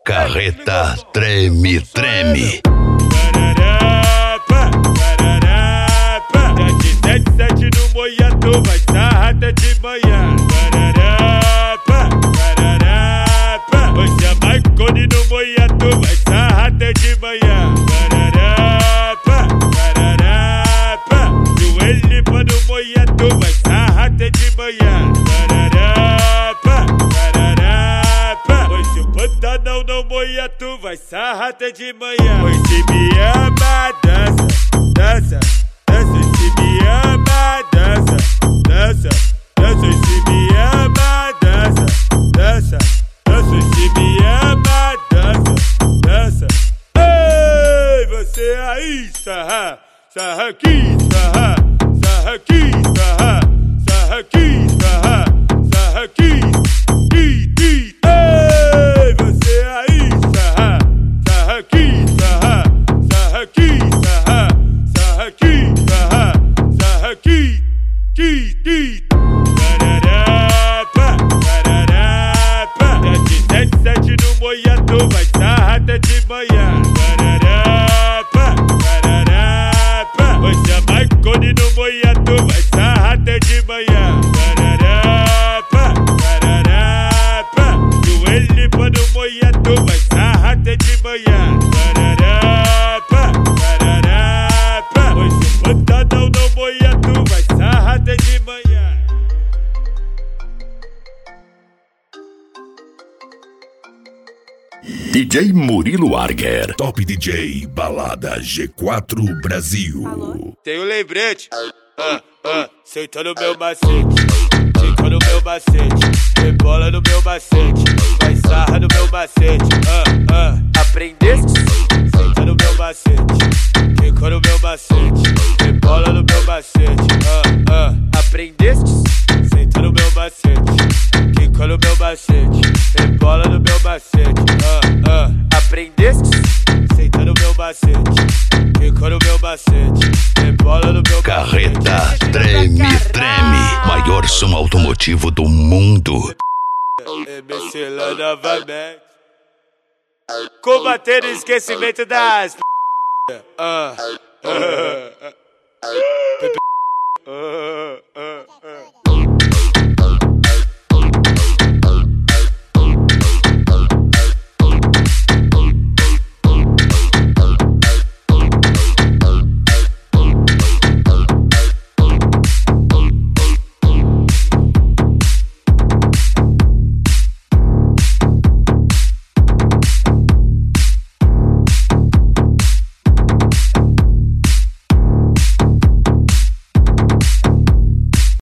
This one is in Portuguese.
Carreta treme, treme. Já de 77 no moiato, vai sarrar até de manhã. Você é Marconi no moiato, vai sarrar até de manhã. Joelho no moiato, vai sarrar até de manhã. Hoje o Pantanal no moiato, vai sarrar até de manhã. Pois se me ama, dança, dança, dança. Se me ama, dança, dança, dança. Se me ama, dança, dança, dança. Se me ama, dança, dança. Ei, você aí, sarra, sarra aqui, sarra, sarra aqui, sarra, sarra aqui, sarra, sarra aqui, ti. Ei, você aí, sarra, sarra aqui, sarra, sarra aqui, sarra, sarra aqui, sarra, sarra aqui, ti. Já de 77 no moiato, vai sarrar até de manhã. Você é Marconi no moiato, vai sarrar até de manhã. Joelho no moiato, vai sarrar até de manhã. Hoje o Pantanal no moiato, vai sarrar até de manhã. DJ Murilo Arger, Top DJ Balada G4 Brasil. Tem um lembrete, senta no meu macete, fica no meu macete, rebola no meu macete, vai sarra no meu macete, aprendeste? Senta no meu macete, fica no meu macete, rebola no meu macete, aprendeste? Senta no meu macete, fica no meu macete, rebola no meu macete, aprendeste? Senta no meu macete, fica no meu macete, rebola no meu macete. Carreta treme, treme. Maior som automotivo do mundo. MC novamente, combater o esquecimento das